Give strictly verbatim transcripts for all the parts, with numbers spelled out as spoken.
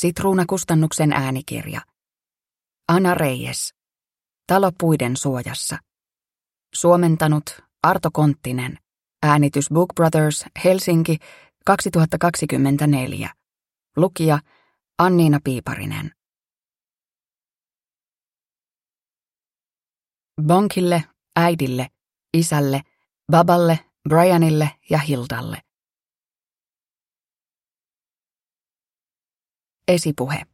Sitruunakustannuksen äänikirja. Ana Reyes. Talo puiden suojassa. Suomentanut Arto Konttinen. Äänitys Book Brothers, Helsinki, kaksituhattakaksikymmentäneljä. Lukija Anniina Piiparinen. Bonkille, äidille, isälle, baballe, Brianille ja Hildalle. Esipuhe.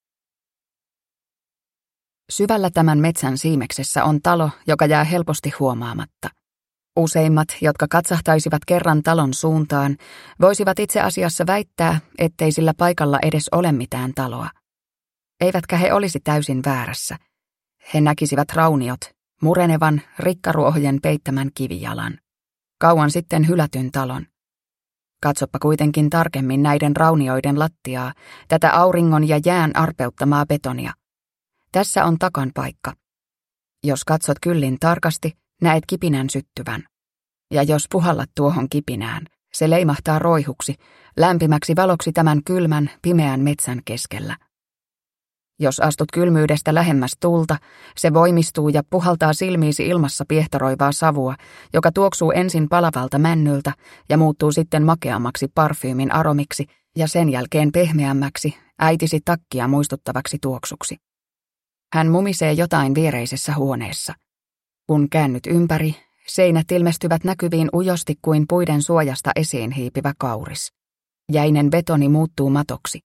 Syvällä tämän metsän siimeksessä on talo, joka jää helposti huomaamatta. Useimmat, jotka katsahtaisivat kerran talon suuntaan, voisivat itse asiassa väittää, ettei sillä paikalla edes ole mitään taloa. Eivätkä he olisi täysin väärässä. He näkisivät rauniot, murenevan, rikkaruohojen peittämän kivijalan. Kauan sitten hylätyn talon. Katsoppa kuitenkin tarkemmin näiden raunioiden lattiaa, tätä auringon ja jään arpeuttamaa betonia. Tässä on takan paikka. Jos katsot kyllin tarkasti, näet kipinän syttyvän. Ja jos puhallat tuohon kipinään, se leimahtaa roihuksi, lämpimäksi valoksi tämän kylmän, pimeän metsän keskellä. Jos astut kylmyydestä lähemmäs tulta, se voimistuu ja puhaltaa silmiisi ilmassa piehtoroivaa savua, joka tuoksuu ensin palavalta männyltä ja muuttuu sitten makeammaksi parfyymin aromiksi ja sen jälkeen pehmeämmäksi, äitisi takkia muistuttavaksi tuoksuksi. Hän mumisee jotain viereisessä huoneessa. Kun käännyt ympäri, seinät ilmestyvät näkyviin ujosti kuin puiden suojasta esiin hiipivä kauris. Jäinen betoni muuttuu matoksi.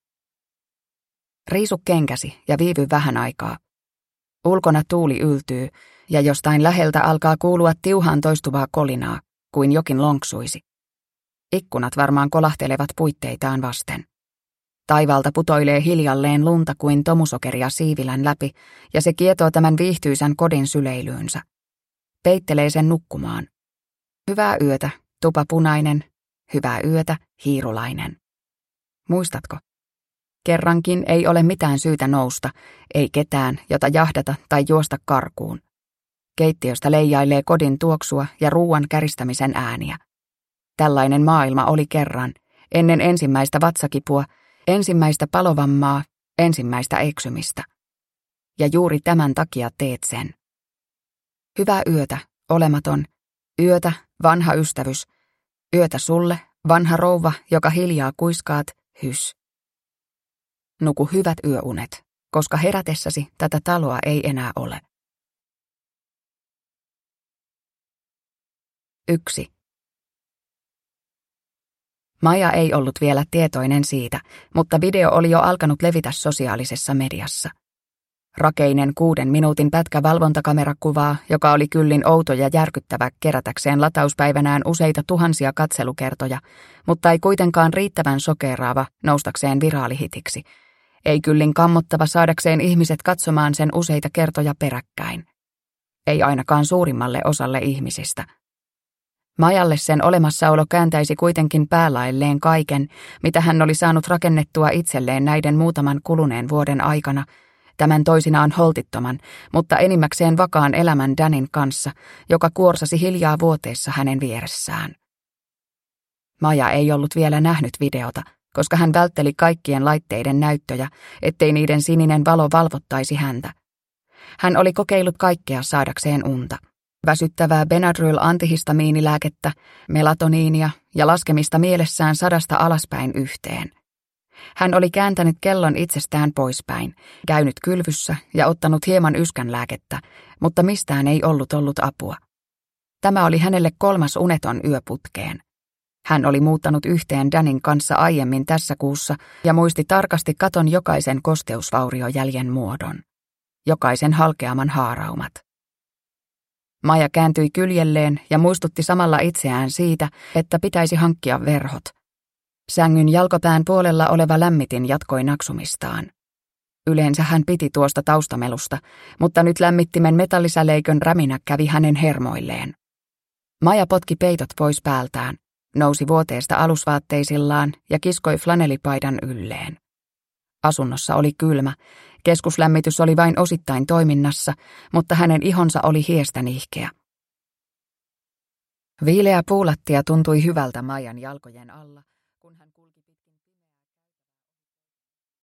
Riisu kenkäsi ja viivy vähän aikaa. Ulkona tuuli yltyy ja jostain läheltä alkaa kuulua tiuhaan toistuvaa kolinaa, kuin jokin lonksuisi. Ikkunat varmaan kolahtelevat puitteitaan vasten. Taivaalta putoilee hiljalleen lunta kuin tomusokeria siivilän läpi, ja se kietoo tämän viihtyisän kodin syleilyynsä. Peittelee sen nukkumaan. Hyvää yötä, tupa punainen. Hyvää yötä, hiirulainen. Muistatko? Kerrankin ei ole mitään syytä nousta, ei ketään, jota jahdata tai juosta karkuun. Keittiöstä leijailee kodin tuoksua ja ruuan käristämisen ääniä. Tällainen maailma oli kerran, ennen ensimmäistä vatsakipua, ensimmäistä palovammaa, ensimmäistä eksymistä. Ja juuri tämän takia teet sen. Hyvää yötä, olematon. Yötä, vanha ystävys. Yötä sulle, vanha rouva, joka hiljaa kuiskaat, hys. Nuku hyvät yöunet, koska herätessäsi tätä taloa ei enää ole. Yksi. Maja ei ollut vielä tietoinen siitä, mutta video oli jo alkanut levitä sosiaalisessa mediassa. Rakeinen kuuden minuutin pätkä valvontakamerakuvaa, joka oli kyllin outo ja järkyttävä kerätäkseen latauspäivänään useita tuhansia katselukertoja, mutta ei kuitenkaan riittävän sokeeraava noustakseen viraalihitiksi. Ei kyllin kammottava saadakseen ihmiset katsomaan sen useita kertoja peräkkäin. Ei ainakaan suurimmalle osalle ihmisistä. Majalle sen olemassaolo kääntäisi kuitenkin päälailleen kaiken, mitä hän oli saanut rakennettua itselleen näiden muutaman kuluneen vuoden aikana, tämän toisinaan holtittoman, mutta enimmäkseen vakaan elämän Danin kanssa, joka kuorsasi hiljaa vuoteessa hänen vieressään. Maja ei ollut vielä nähnyt videota, koska hän vältteli kaikkien laitteiden näyttöjä, ettei niiden sininen valo valvottaisi häntä. Hän oli kokeillut kaikkea saadakseen unta. Väsyttävää Benadryl-antihistamiinilääkettä, melatoniinia ja laskemista mielessään sadasta alaspäin yhteen. Hän oli kääntänyt kellon itsestään poispäin, käynyt kylvyssä ja ottanut hieman yskänlääkettä, mutta mistään ei ollut ollut apua. Tämä oli hänelle kolmas uneton yö putkeen. Hän oli muuttanut yhteen Danin kanssa aiemmin tässä kuussa ja muisti tarkasti katon jokaisen kosteusvauriojäljen muodon. Jokaisen halkeaman haaraumat. Maja kääntyi kyljelleen ja muistutti samalla itseään siitä, että pitäisi hankkia verhot. Sängyn jalkopään puolella oleva lämmitin jatkoi naksumistaan. Yleensä hän piti tuosta taustamelusta, mutta nyt lämmittimen metallisäleikön räminä kävi hänen hermoilleen. Maja potki peitot pois päältään, nousi vuoteesta alusvaatteisillaan ja kiskoi flanelipaidan ylleen. Asunnossa oli kylmä, keskuslämmitys oli vain osittain toiminnassa, mutta hänen ihonsa oli hiestä nihkeä. Viileä puulattia tuntui hyvältä Maijan jalkojen alla, kun hän kulki